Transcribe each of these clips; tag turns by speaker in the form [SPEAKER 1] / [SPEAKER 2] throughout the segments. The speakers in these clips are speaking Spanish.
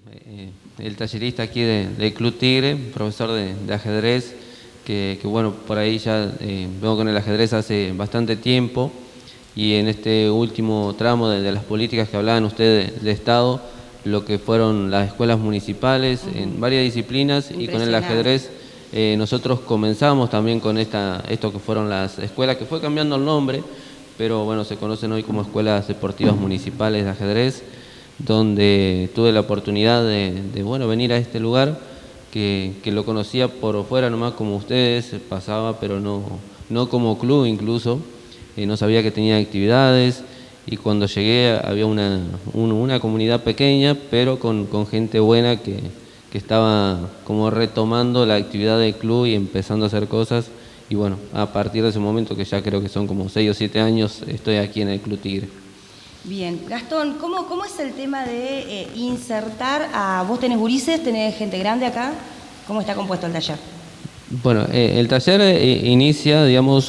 [SPEAKER 1] el tallerista aquí del Club Tigre, profesor de ajedrez, que bueno, por ahí ya vengo con el ajedrez hace bastante tiempo, y en este último tramo de las políticas que hablaban ustedes de Estado, lo que fueron las escuelas municipales en varias disciplinas, y con el ajedrez nosotros comenzamos también con esto que fueron las escuelas, que fue cambiando el nombre, pero bueno, se conocen hoy como escuelas deportivas municipales de ajedrez, donde tuve la oportunidad de bueno, venir a este lugar, que lo conocía por fuera nomás como ustedes, pasaba, pero no como club incluso, no sabía que tenía actividades, y cuando llegué había una comunidad pequeña, pero con gente buena que estaba como retomando la actividad del club y empezando a hacer cosas. Y bueno, a partir de ese momento, que ya creo que son como 6 o 7 años, estoy aquí en el Club Tigre.
[SPEAKER 2] Bien, Gastón, ¿cómo es el tema de insertar a... Vos tenés gurises, tenés gente grande acá? ¿Cómo está compuesto el taller?
[SPEAKER 1] Bueno, el taller inicia, digamos,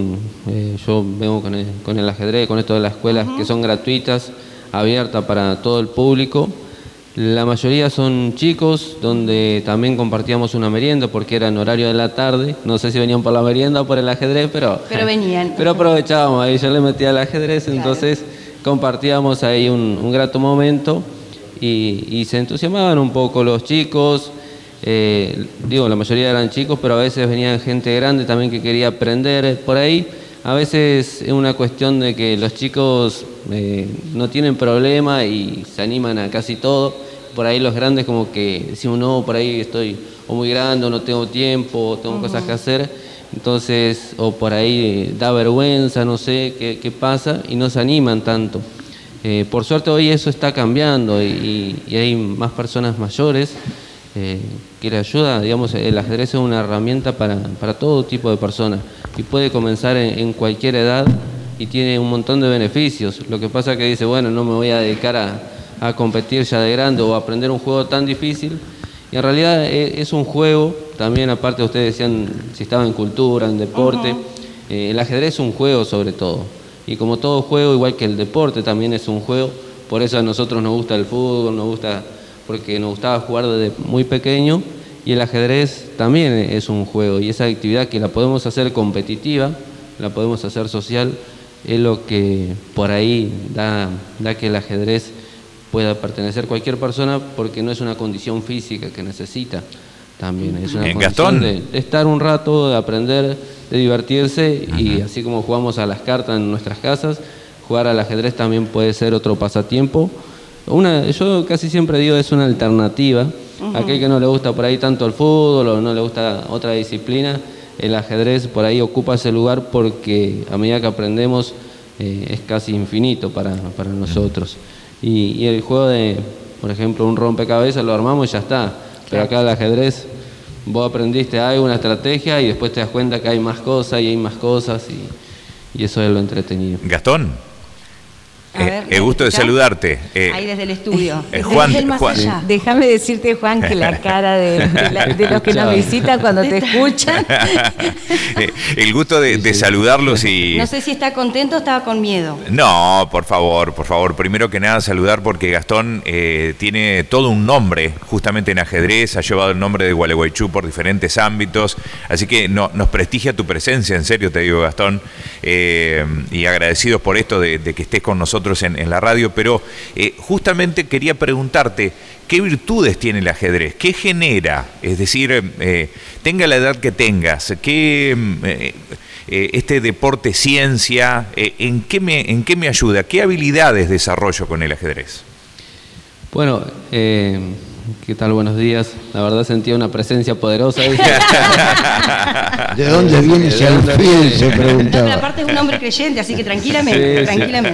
[SPEAKER 1] yo vengo con el ajedrez, con esto de las escuelas que son gratuitas, abiertas para todo el público. La mayoría son chicos, donde también compartíamos una merienda porque era en horario de la tarde. No sé si venían por la merienda o por el ajedrez, pero
[SPEAKER 2] venían.
[SPEAKER 1] Pero aprovechábamos ahí, yo le metía al ajedrez, claro. Entonces compartíamos ahí un grato momento y se entusiasmaban un poco los chicos. La mayoría eran chicos, pero a veces venían gente grande también que quería aprender por ahí. A veces es una cuestión de que los chicos no tienen problema y se animan a casi todo. Por ahí los grandes como que decimos, no, por ahí estoy o muy grande, o no tengo tiempo, o tengo cosas que hacer. Entonces, o por ahí da vergüenza, no sé qué pasa, y no se animan tanto. Por suerte hoy eso está cambiando y hay más personas mayores que le ayuda. Digamos, el ajedrez es una herramienta para todo tipo de personas y puede comenzar en cualquier edad y tiene un montón de beneficios. Lo que pasa es que dice, bueno, no me voy a dedicar a competir ya de grande o a aprender un juego tan difícil, y en realidad es un juego. También, aparte, ustedes decían si estaba en cultura, en deporte, el ajedrez es un juego sobre todo, y como todo juego, igual que el deporte también es un juego. Por eso a nosotros nos gusta el fútbol, porque nos gustaba jugar desde muy pequeño, y el ajedrez también es un juego, y esa actividad que la podemos hacer competitiva, la podemos hacer social, es lo que por ahí da que el ajedrez pueda pertenecer a cualquier persona, porque no es una condición física que necesita, también es una condición de estar un rato, de aprender, de divertirse, y así como jugamos a las cartas en nuestras casas, jugar al ajedrez también puede ser otro pasatiempo. Yo casi siempre digo, es una alternativa. Aquel que no le gusta por ahí tanto el fútbol o no le gusta otra disciplina, el ajedrez por ahí ocupa ese lugar, porque a medida que aprendemos es casi infinito para nosotros. Y el juego de, por ejemplo, un rompecabezas lo armamos y ya está. Pero acá el ajedrez, vos aprendiste algo, una estrategia, y después te das cuenta que hay más cosas y hay más cosas, y eso es lo entretenido.
[SPEAKER 3] Gastón, el gusto de saludarte.
[SPEAKER 2] Ahí desde el estudio.
[SPEAKER 3] Juan,
[SPEAKER 4] déjame decirte, Juan, que la cara de los que nos visitan cuando te escuchan.
[SPEAKER 3] El gusto de saludarlos y...
[SPEAKER 2] No sé si está contento o estaba con miedo.
[SPEAKER 3] No, por favor. Primero que nada, saludar, porque Gastón tiene todo un nombre, justamente en ajedrez, ha llevado el nombre de Gualeguaychú por diferentes ámbitos, así que nos prestigia tu presencia, en serio te digo, Gastón, y agradecidos por esto de que estés con nosotros en la radio, pero justamente quería preguntarte, ¿qué virtudes tiene el ajedrez? ¿Qué genera? Es decir, tenga la edad que tengas, ¿qué este deporte ciencia, ¿en qué me ayuda? ¿Qué habilidades desarrollo con el ajedrez?
[SPEAKER 1] Bueno, ¿qué tal? Buenos días. La verdad sentía una presencia poderosa.
[SPEAKER 5] ¿De dónde viene ese alfiel? Se preguntaba.
[SPEAKER 2] Aparte es un hombre creyente, así que tranquilamente.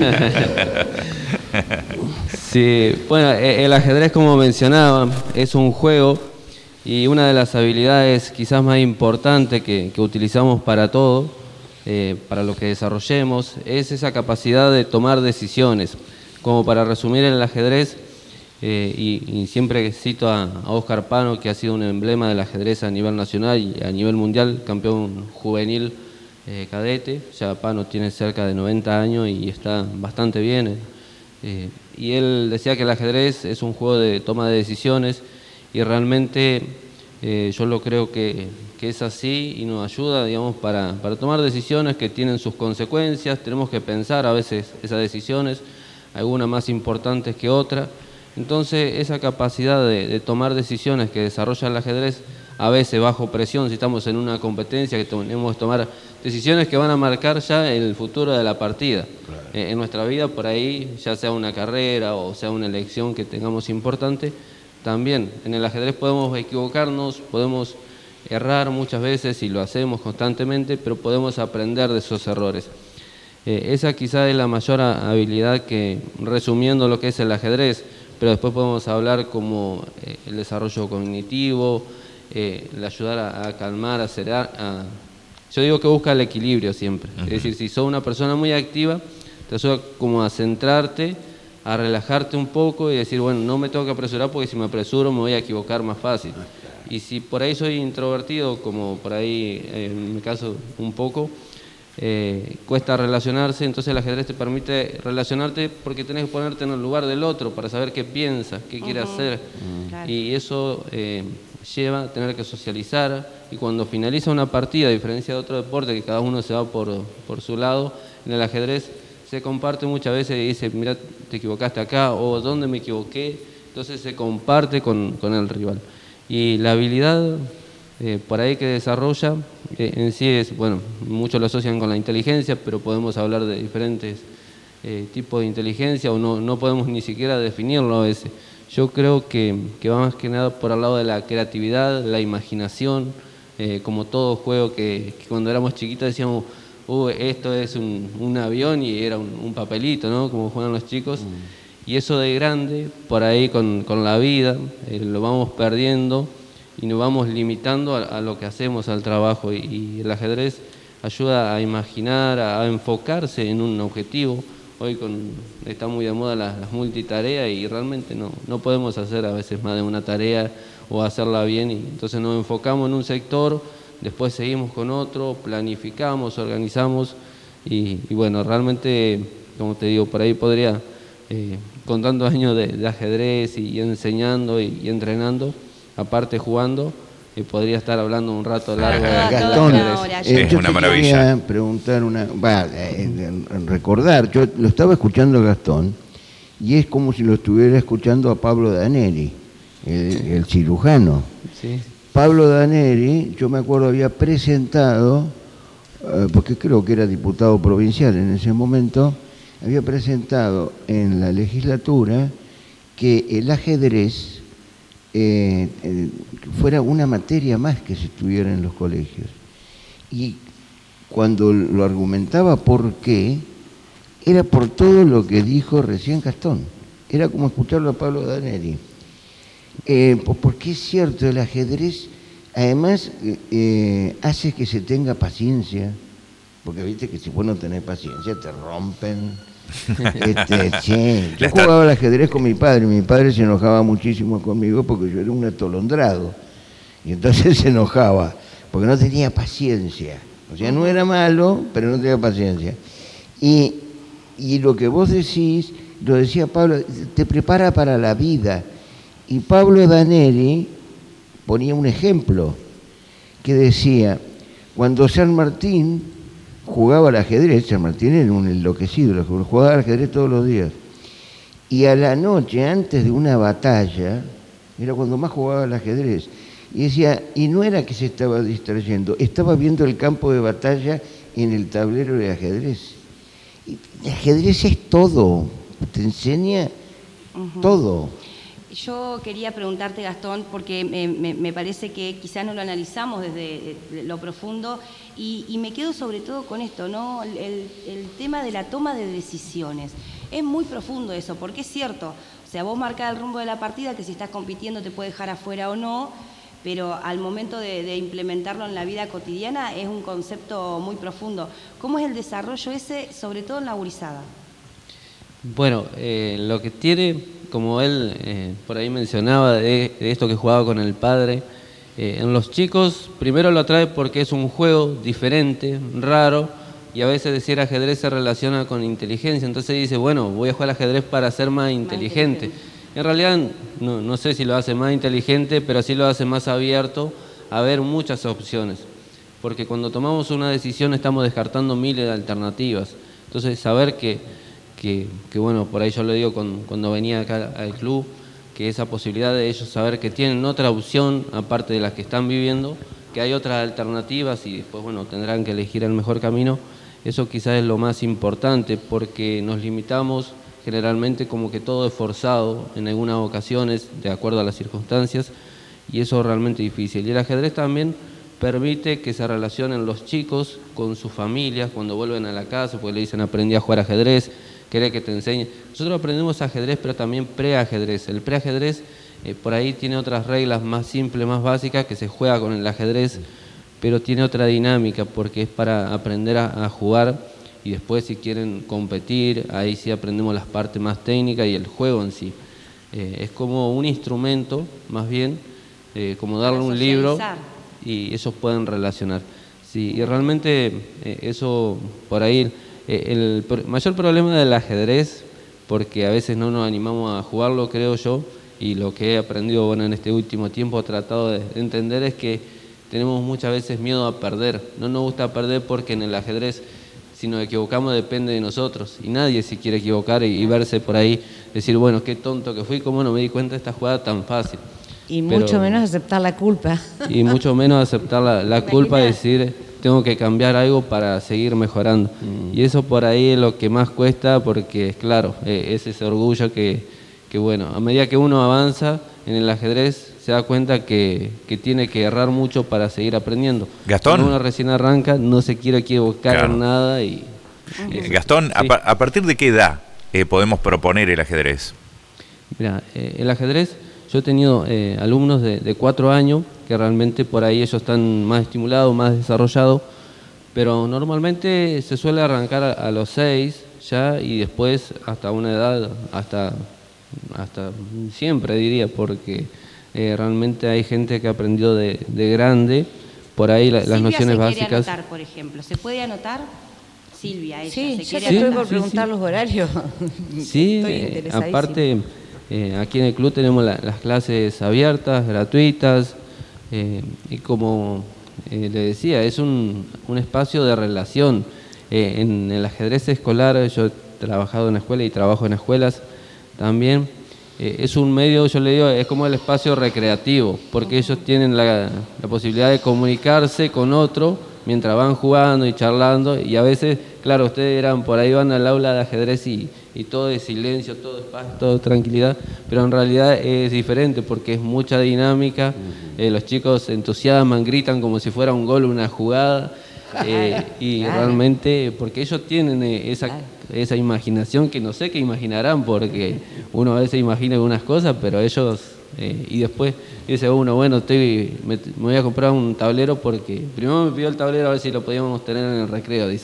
[SPEAKER 1] Sí, bueno, el ajedrez, como mencionaba, es un juego, y una de las habilidades quizás más importantes que utilizamos para todo, para lo que desarrollemos, es esa capacidad de tomar decisiones. Como para resumir, el ajedrez, y siempre cito a Óscar Pano, que ha sido un emblema del ajedrez a nivel nacional y a nivel mundial, campeón juvenil cadete. Ya Pano tiene cerca de 90 años y está bastante bien. y él decía que el ajedrez es un juego de toma de decisiones, y realmente yo lo creo que es así, y nos ayuda, digamos, para tomar decisiones que tienen sus consecuencias. Tenemos que pensar a veces esas decisiones, algunas más importantes que otras. Entonces, esa capacidad de tomar decisiones que desarrolla el ajedrez, a veces bajo presión, si estamos en una competencia, que tenemos que tomar decisiones que van a marcar ya el futuro de la partida. Claro. En nuestra vida, por ahí, ya sea una carrera o sea una elección que tengamos importante, también en el ajedrez podemos equivocarnos, podemos errar muchas veces, y lo hacemos constantemente, pero podemos aprender de esos errores. Esa quizá es la mayor habilidad que, resumiendo lo que es el ajedrez, pero después podemos hablar como el desarrollo cognitivo, el ayudar a calmar, a acelerar. Yo digo que busca el equilibrio siempre. Es decir, si sos una persona muy activa, te ayuda como a centrarte, a relajarte un poco y decir, bueno, no me tengo que apresurar porque si me apresuro me voy a equivocar más fácil. Y si por ahí soy introvertido, como por ahí en mi caso un poco, cuesta relacionarse, entonces el ajedrez te permite relacionarte porque tenés que ponerte en el lugar del otro para saber qué piensa, qué quiere hacer. Claro. Y eso lleva a tener que socializar, y cuando finaliza una partida, a diferencia de otro deporte que cada uno se va por su lado, en el ajedrez se comparte muchas veces y dice, mira, te equivocaste acá, o dónde me equivoqué. Entonces se comparte con el rival. Y la habilidad por ahí que desarrolla en sí es, bueno, muchos lo asocian con la inteligencia, pero podemos hablar de diferentes tipos de inteligencia, o no podemos ni siquiera definirlo a veces. Yo creo que va más que nada por el lado de la creatividad, la imaginación, como todo juego que cuando éramos chiquitos decíamos, esto es un avión, y era un papelito, ¿no? Como juegan los chicos. Y eso de grande, por ahí con la vida, lo vamos perdiendo y nos vamos limitando a lo que hacemos, al trabajo. Y el ajedrez ayuda a imaginar, a enfocarse en un objetivo. Hoy está muy de moda las multitareas, y realmente no podemos hacer a veces más de una tarea o hacerla bien, y entonces nos enfocamos en un sector, después seguimos con otro, planificamos, organizamos, y bueno, realmente, como te digo, por ahí podría, con tantos años de ajedrez y enseñando y entrenando, aparte jugando, podría estar hablando un rato largo de
[SPEAKER 5] Gastón,
[SPEAKER 3] es una maravilla.
[SPEAKER 5] Quería preguntar recordar, yo lo estaba escuchando a Gastón, y es como si lo estuviera escuchando a Pablo Daneri, el cirujano.
[SPEAKER 1] Sí.
[SPEAKER 5] Pablo Daneri, yo me acuerdo, había presentado, porque creo que era diputado provincial en ese momento, había presentado en la legislatura que el ajedrez fuera una materia más que se estuviera en los colegios. Y cuando lo argumentaba por qué, era por todo lo que dijo recién Gastón. Era como escucharlo a Pablo Daneri. Porque es cierto, el ajedrez además hace que se tenga paciencia, porque viste que si vos no tenés paciencia te rompen. Yo jugaba al ajedrez con mi padre se enojaba muchísimo conmigo porque yo era un atolondrado, y entonces se enojaba porque no tenía paciencia. O sea, no era malo, pero no tenía paciencia. Y lo que vos decís, lo decía Pablo, te prepara para la vida. Y Pablo Daneri ponía un ejemplo que decía, cuando San Martín jugaba al ajedrez, San Martín era un enloquecido, jugaba al ajedrez todos los días, y a la noche, antes de una batalla, era cuando más jugaba al ajedrez, y decía, y no era que se estaba distrayendo, estaba viendo el campo de batalla en el tablero de ajedrez. Y el ajedrez es todo, te enseña todo.
[SPEAKER 2] Yo quería preguntarte, Gastón, porque me parece que quizás no lo analizamos desde lo profundo, y me quedo sobre todo con esto, ¿no? El tema de la toma de decisiones. Es muy profundo eso, porque es cierto, o sea, vos marcás el rumbo de la partida, que si estás compitiendo te puede dejar afuera o no, pero al momento de implementarlo en la vida cotidiana es un concepto muy profundo. ¿Cómo es el desarrollo ese, sobre todo en la gurizada?
[SPEAKER 1] Bueno, lo que tiene, como él por ahí mencionaba, de esto que jugaba con el padre, en los chicos primero lo atrae porque es un juego diferente, raro, y a veces decir ajedrez se relaciona con inteligencia, entonces dice, bueno, voy a jugar ajedrez para ser más inteligente. En realidad no sé si lo hace más inteligente, pero sí lo hace más abierto a ver muchas opciones, porque cuando tomamos una decisión estamos descartando miles de alternativas. Entonces saber que bueno, por ahí yo lo digo cuando venía acá al club, que esa posibilidad de ellos saber que tienen otra opción aparte de las que están viviendo, que hay otras alternativas y después, bueno, tendrán que elegir el mejor camino. Eso quizás es lo más importante, porque nos limitamos generalmente como que todo es forzado en algunas ocasiones, de acuerdo a las circunstancias, y eso es realmente difícil. Y el ajedrez también permite que se relacionen los chicos con sus familias cuando vuelven a la casa, porque le dicen aprendí a jugar ajedrez, querés que te enseñe. Nosotros aprendemos ajedrez, pero también preajedrez. El preajedrez por ahí tiene otras reglas más simples, más básicas, que se juega con el ajedrez, pero tiene otra dinámica, porque es para aprender a jugar, y después si quieren competir, ahí sí aprendemos las partes más técnicas y el juego en sí. Es como un instrumento, más bien, como darle un libro y ellos pueden relacionar. Sí, y realmente eso por ahí, el mayor problema del ajedrez, porque a veces no nos animamos a jugarlo, creo yo, y lo que he aprendido, bueno, en este último tiempo he tratado de entender es que tenemos muchas veces miedo a perder. No nos gusta perder porque en el ajedrez, si nos equivocamos, depende de nosotros. Y nadie se quiere equivocar y verse por ahí, decir, bueno, qué tonto que fui, cómo no me di cuenta de esta jugada tan fácil.
[SPEAKER 4] Y mucho menos aceptar la culpa.
[SPEAKER 1] Y mucho menos aceptar la culpa, decir, tengo que cambiar algo para seguir mejorando. Y eso por ahí es lo que más cuesta, porque, claro, es ese orgullo que, bueno, a medida que uno avanza en el ajedrez, se da cuenta que tiene que errar mucho para seguir aprendiendo.
[SPEAKER 3] Gastón.
[SPEAKER 1] Cuando uno recién arranca, no se quiere equivocar en nada. Y
[SPEAKER 3] Gastón, sí. ¿A partir de qué edad podemos proponer el ajedrez?
[SPEAKER 1] Mira, el ajedrez, yo he tenido alumnos de 4 años, que realmente por ahí ellos están más estimulados, más desarrollados, pero normalmente se suele arrancar a los 6 ya, y después hasta una edad, hasta siempre diría, porque realmente hay gente que aprendió de grande, por ahí las nociones básicas.
[SPEAKER 2] Silvia se quiere anotar, por ejemplo. ¿Se puede anotar? Silvia, ella
[SPEAKER 4] sí,
[SPEAKER 2] se quiere
[SPEAKER 4] estoy
[SPEAKER 2] anotar.
[SPEAKER 4] por preguntar los horarios.
[SPEAKER 1] Sí, aparte, aquí en el club tenemos las clases abiertas, gratuitas, y como le decía, es un espacio de relación. En el ajedrez escolar, yo he trabajado en escuela y trabajo en escuelas también. Es un medio, yo le digo, es como el espacio recreativo, porque ellos tienen la posibilidad de comunicarse con otro mientras van jugando y charlando, y a veces, claro, ustedes por ahí van al aula de ajedrez y todo es silencio, todo es paz, todo es tranquilidad, pero en realidad es diferente porque es mucha dinámica, los chicos se entusiasman, gritan como si fuera un gol, una jugada, y realmente, porque ellos tienen esa imaginación que no sé qué imaginarán, porque uno a veces imagina algunas cosas, pero ellos, y después dice uno, bueno, me voy a comprar un tablero porque primero me pidió el tablero a ver si lo podíamos tener en el recreo, dice.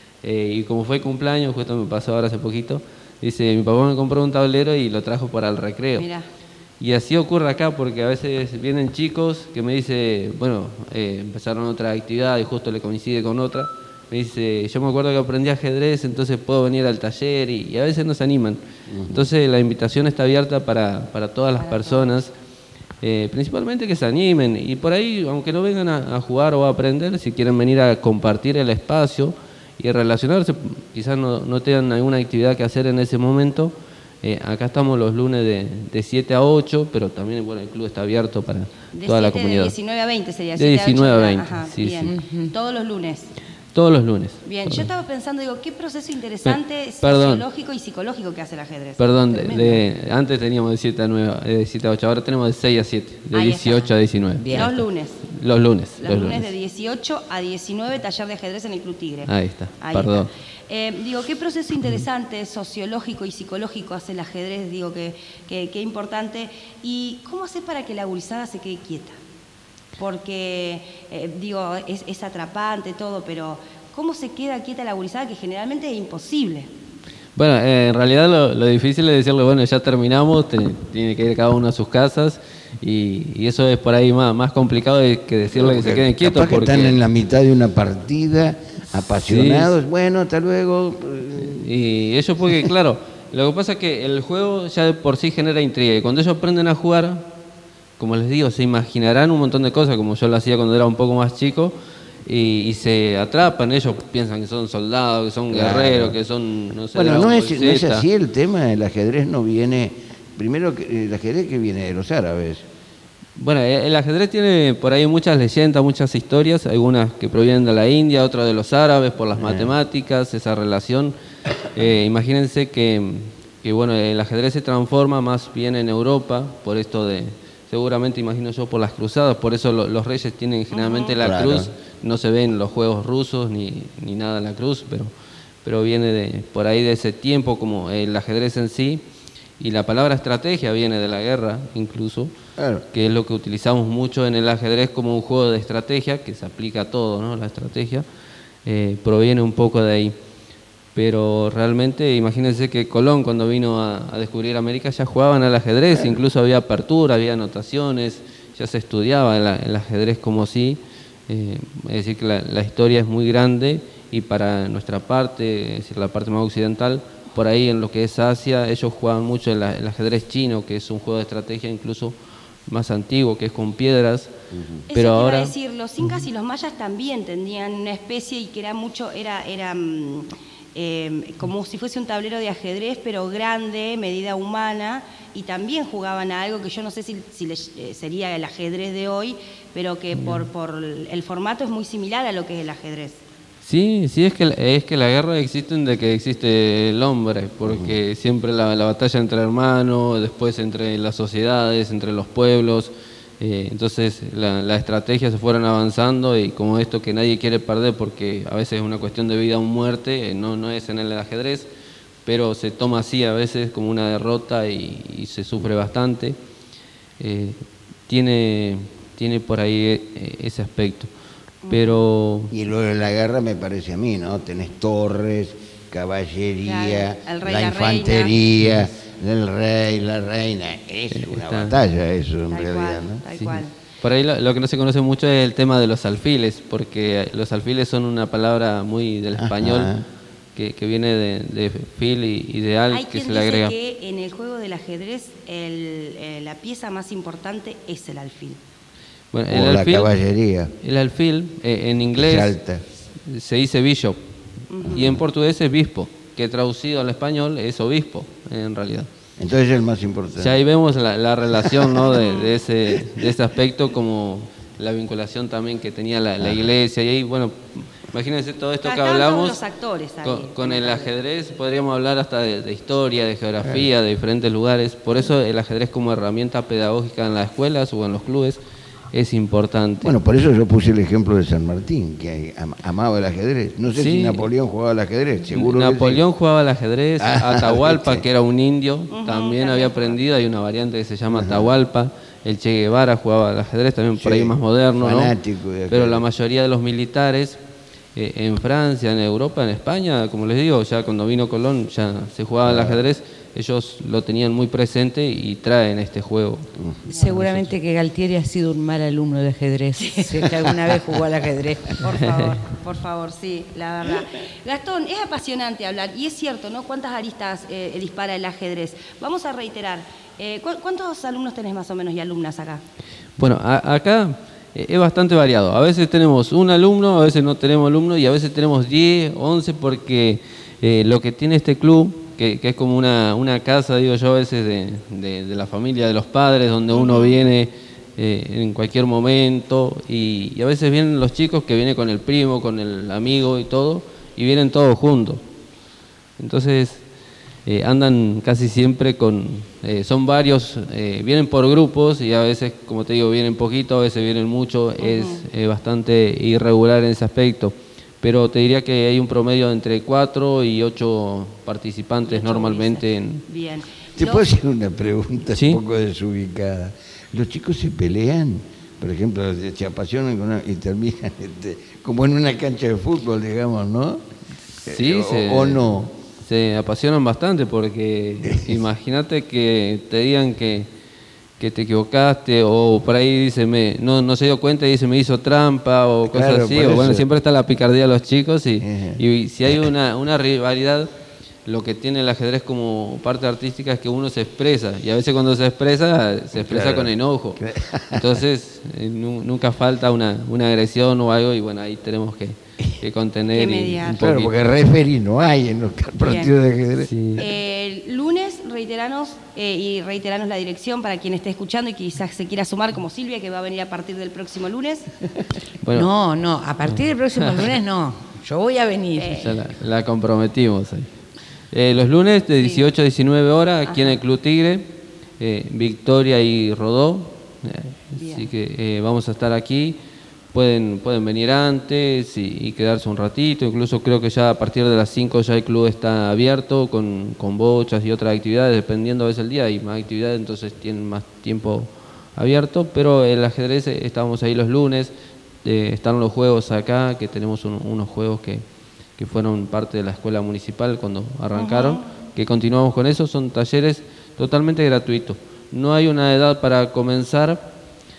[SPEAKER 1] Y como fue cumpleaños, justo me pasó ahora hace poquito, dice, mi papá me compró un tablero y lo trajo para el recreo.
[SPEAKER 2] Mirá.
[SPEAKER 1] Y así ocurre acá, porque a veces vienen chicos que me dicen, bueno, empezaron otra actividad y justo le coincide con otra. Me dice, yo me acuerdo que aprendí ajedrez, entonces puedo venir al taller, y a veces no se animan. Entonces la invitación está abierta para todas las personas, principalmente que se animen. Y por ahí, aunque no vengan a jugar o a aprender, si quieren venir a compartir el espacio y relacionarse, quizás no tengan alguna actividad que hacer en ese momento. Acá estamos los lunes de 7 a 8, pero también, bueno, el club está abierto para toda la comunidad.
[SPEAKER 2] De 19 a 20 sería.
[SPEAKER 1] De 19 a 20,
[SPEAKER 2] Ajá,
[SPEAKER 1] sí,
[SPEAKER 2] bien.
[SPEAKER 1] sí.
[SPEAKER 2] Todos los lunes.
[SPEAKER 1] Todos los lunes.
[SPEAKER 2] Bien, yo estaba pensando, digo, qué proceso interesante
[SPEAKER 1] Perdón.
[SPEAKER 2] sociológico y psicológico que hace el ajedrez.
[SPEAKER 1] Perdón, antes teníamos de 7 a 8, ahora tenemos de 6 a 7, de
[SPEAKER 2] Ahí
[SPEAKER 1] 18
[SPEAKER 2] está.
[SPEAKER 1] a 19.
[SPEAKER 2] Bien. Los lunes.
[SPEAKER 1] Los lunes.
[SPEAKER 2] Los lunes de 18 a 19, taller de ajedrez en el Club Tigre.
[SPEAKER 1] Ahí está,
[SPEAKER 2] Ahí
[SPEAKER 1] perdón.
[SPEAKER 2] está. Digo, qué proceso interesante, sociológico y psicológico hace el ajedrez, digo, qué importante. ¿Y cómo haces para que la gurizada se quede quieta? Porque, digo, es atrapante todo, pero ¿cómo se queda quieta la gurizada? Que generalmente es imposible.
[SPEAKER 1] Bueno, en realidad lo difícil es decirle, bueno, ya terminamos, tiene que ir cada uno a sus casas, y eso es por ahí más complicado que decirle que se queden quietos.
[SPEAKER 5] Capaz que están en la mitad de una partida apasionados, bueno, hasta luego.
[SPEAKER 1] Y ellos porque, claro, lo que pasa es que el juego ya de por sí genera intriga. Y cuando ellos aprenden a jugar, como les digo, se imaginarán un montón de cosas, como yo lo hacía cuando era un poco más chico, y se atrapan. Ellos piensan que son soldados, que son guerreros, que son, no sé...
[SPEAKER 5] Bueno, no es
[SPEAKER 1] Z.
[SPEAKER 5] así el tema. El ajedrez no viene... Primero, el ajedrez que viene de los árabes.
[SPEAKER 1] Bueno, el ajedrez tiene por ahí muchas leyendas, muchas historias, algunas que provienen de la India, otras de los árabes, por las matemáticas, esa relación. Imagínense que, bueno, el ajedrez se transforma más bien en Europa, por esto de, seguramente imagino yo, por las cruzadas, por eso los reyes tienen generalmente la cruz, no se ven los juegos rusos ni nada en la cruz, pero viene por ahí de ese tiempo, como el ajedrez en sí. Y la palabra estrategia viene de la guerra, incluso, que es lo que utilizamos mucho en el ajedrez como un juego de estrategia, que se aplica a todo, ¿no? La estrategia proviene un poco de ahí. Pero realmente, imagínense que Colón, cuando vino a descubrir América, ya jugaban al ajedrez, incluso había apertura, había anotaciones, ya se estudiaba el ajedrez como sí. Es decir, que la historia es muy grande y para nuestra parte, es decir, la parte más occidental, por ahí en lo que es Asia, ellos juegan mucho el ajedrez chino, que es un juego de estrategia incluso más antiguo, que es con piedras.
[SPEAKER 2] Pero ahora, iba a decir, los incas y los mayas también tenían una especie y que era como si fuese un tablero de ajedrez, pero grande, medida humana, y también jugaban a algo que yo no sé si sería el ajedrez de hoy, pero que por el formato es muy similar a lo que es el ajedrez.
[SPEAKER 1] Sí, es que la guerra existe desde que existe el hombre, porque siempre la batalla entre hermanos, después entre las sociedades, entre los pueblos, entonces la estrategia se fueron avanzando y como esto que nadie quiere perder porque a veces es una cuestión de vida o muerte, no es en el ajedrez, pero se toma así a veces como una derrota y se sufre bastante, tiene por ahí ese aspecto. Pero...
[SPEAKER 5] Y luego de la guerra me parece a mí, ¿no? Tenés torres, caballería, la infantería, el rey, la reina. Es una batalla eso en realidad, ¿no?
[SPEAKER 2] Tal cual.
[SPEAKER 1] Por ahí lo que no se conoce mucho es el tema de los alfiles, porque los alfiles son una palabra muy del español que viene de fil y de al, que se le agrega.
[SPEAKER 2] Hay quien dice que en el juego del ajedrez la pieza más importante es el alfil.
[SPEAKER 1] Bueno,
[SPEAKER 5] la caballería.
[SPEAKER 1] El alfil, en inglés se dice bishop, y en portugués es bispo, que traducido al español es obispo, en realidad.
[SPEAKER 5] Entonces es el más importante.
[SPEAKER 1] Ya ahí vemos la relación, ¿no? de ese aspecto, como la vinculación también que tenía la iglesia, y ahí, bueno, imagínense todo esto que hablamos
[SPEAKER 2] los actores ahí,
[SPEAKER 1] con el ajedrez, podríamos hablar hasta de historia, de geografía, de diferentes lugares, por eso el ajedrez como herramienta pedagógica en las escuelas o en los clubes es importante.
[SPEAKER 5] Bueno, por eso yo puse el ejemplo de San Martín, que amaba el ajedrez. No sé si Napoleón jugaba al ajedrez, seguro.
[SPEAKER 1] Napoleón jugaba al ajedrez, Atahualpa, que era un indio, también había aprendido, hay una variante que se llama Atahualpa, el Che Guevara jugaba al ajedrez, también por ahí más moderno,
[SPEAKER 5] fanático, ¿no?
[SPEAKER 1] Pero la mayoría de los militares en Francia, en Europa, en España, como les digo, ya cuando vino Colón ya se jugaba al ajedrez, ellos lo tenían muy presente y traen este juego.
[SPEAKER 4] Seguramente que Galtieri ha sido un mal alumno de ajedrez, si es que alguna vez jugó al ajedrez.
[SPEAKER 2] Por favor, sí, la verdad. Gastón, es apasionante hablar, y es cierto, ¿no? ¿Cuántas aristas dispara el ajedrez? Vamos a reiterar, ¿cuántos alumnos tenés más o menos y alumnas acá?
[SPEAKER 1] Bueno, acá es bastante variado. A veces tenemos un alumno, a veces no tenemos alumno, y a veces tenemos 10, 11, porque lo que tiene este club, que es como una casa, digo yo, a veces de la familia, de los padres, donde uno viene en cualquier momento, y a veces vienen los chicos que vienen con el primo, con el amigo y todo, y vienen todos juntos. Entonces andan casi siempre son varios, vienen por grupos y a veces, como te digo, vienen poquito, a veces vienen mucho, es bastante irregular en ese aspecto. Pero te diría que hay un promedio de entre 4 y 8 participantes normalmente.
[SPEAKER 2] Bien.
[SPEAKER 5] ¿Te puedo hacer una pregunta un poco desubicada? ¿Los chicos se pelean? Por ejemplo, se apasionan y terminan como en una cancha de fútbol, digamos, ¿no?
[SPEAKER 1] Sí,
[SPEAKER 5] o no.
[SPEAKER 1] Se apasionan bastante porque imagínate que te digan que que te equivocaste, o por ahí dice, no se dio cuenta y dice, me hizo trampa, o cosas
[SPEAKER 5] Claro,
[SPEAKER 1] así,
[SPEAKER 5] por
[SPEAKER 1] o bueno,
[SPEAKER 5] eso.
[SPEAKER 1] siempre está la picardía de los chicos, y,
[SPEAKER 5] Ajá.
[SPEAKER 1] y si hay una rivalidad, lo que tiene el ajedrez como parte artística es que uno se expresa, y a veces cuando se expresa
[SPEAKER 5] Claro.
[SPEAKER 1] con enojo. Entonces, nunca falta una agresión o algo, y bueno, ahí tenemos que contener
[SPEAKER 2] Que
[SPEAKER 1] y
[SPEAKER 2] mediar.
[SPEAKER 1] un
[SPEAKER 5] Claro,
[SPEAKER 1] poquito.
[SPEAKER 5] porque referee no hay en los partidos de ajedrez.
[SPEAKER 1] Sí.
[SPEAKER 2] Lunes, reiteranos la dirección para quien esté escuchando y quizás se quiera sumar, como Silvia, que va a venir a partir del próximo lunes.
[SPEAKER 1] Bueno,
[SPEAKER 4] No, a partir del próximo lunes no. Yo voy a venir.
[SPEAKER 1] ya la comprometimos ahí. Los lunes de 18 a 19 horas, aquí en el Club Tigre, Victoria y Rodó. Así que vamos a estar aquí. Pueden venir antes y quedarse un ratito. Incluso creo que ya a partir de las 5 ya el club está abierto con bochas y otras actividades, dependiendo a veces el día. Hay más actividades, entonces tienen más tiempo abierto. Pero el ajedrez estamos ahí los lunes. Están los juegos acá, que tenemos unos juegos que fueron parte de la escuela municipal cuando arrancaron, que continuamos con eso. Son talleres totalmente gratuitos. No hay una edad para comenzar.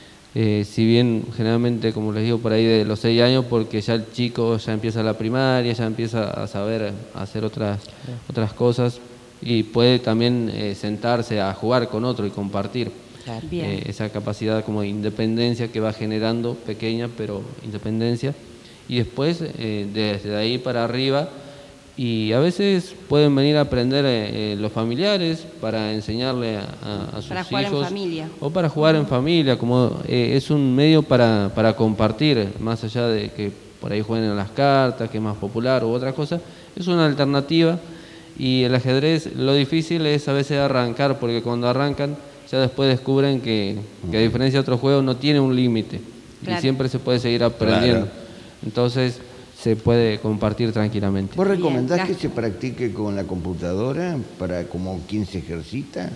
[SPEAKER 1] Si bien generalmente, como les digo, por ahí de los 6 años, porque ya el chico ya empieza la primaria, ya empieza a saber hacer otras cosas, y puede también sentarse a jugar con otro y compartir.
[SPEAKER 2] Bien.
[SPEAKER 1] Esa capacidad como de independencia que va generando, pequeña pero independencia, y después desde ahí para arriba. Y a veces pueden venir a aprender los familiares para enseñarle a sus
[SPEAKER 2] Para jugar en
[SPEAKER 1] hijos.
[SPEAKER 2] familia.
[SPEAKER 1] O para jugar en familia, como es un medio para compartir, más allá de que por ahí jueguen a las cartas, que es más popular u otra cosa. Es una alternativa, y el ajedrez, lo difícil es a veces arrancar, porque cuando arrancan ya después descubren que a diferencia de otros juegos no tiene un límite,
[SPEAKER 2] Claro.
[SPEAKER 1] y siempre se puede seguir aprendiendo.
[SPEAKER 5] Claro.
[SPEAKER 1] Entonces se puede compartir tranquilamente.
[SPEAKER 5] ¿Vos recomendás
[SPEAKER 2] Bien.
[SPEAKER 5] que se practique con la computadora para como quien se ejercita?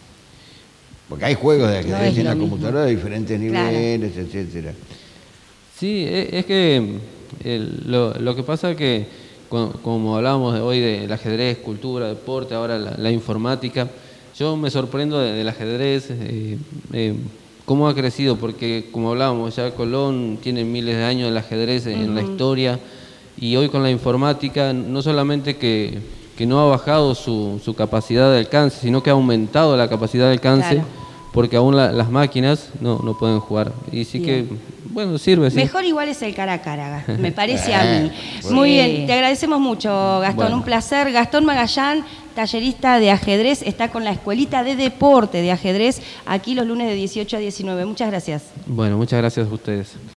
[SPEAKER 5] Porque hay juegos de ajedrez
[SPEAKER 4] es
[SPEAKER 5] en
[SPEAKER 4] lo
[SPEAKER 5] la
[SPEAKER 4] mismo.
[SPEAKER 5] computadora de diferentes
[SPEAKER 2] Claro.
[SPEAKER 5] niveles, etcétera.
[SPEAKER 1] Sí, es que lo que pasa es que, como hablábamos hoy del ajedrez, cultura, deporte, ahora la informática, yo me sorprendo del ajedrez, cómo ha crecido, porque como hablábamos, ya Colón tiene miles de años del ajedrez en la historia, y hoy con la informática, no solamente que no ha bajado su capacidad de alcance, sino que ha aumentado la capacidad de alcance,
[SPEAKER 2] Claro.
[SPEAKER 1] porque aún las máquinas no pueden jugar. Y sí
[SPEAKER 2] Bien.
[SPEAKER 1] que, bueno, sirve. Sí.
[SPEAKER 2] Mejor igual es el cara a cara, me parece a mí.
[SPEAKER 4] Sí.
[SPEAKER 2] Muy bien, te agradecemos mucho, Gastón,
[SPEAKER 1] Bueno.
[SPEAKER 2] un placer. Gastón Magallán, tallerista de ajedrez, está con la Escuelita de Deporte de Ajedrez, aquí los lunes de 18 a 19. Muchas gracias.
[SPEAKER 1] Bueno, muchas gracias a ustedes.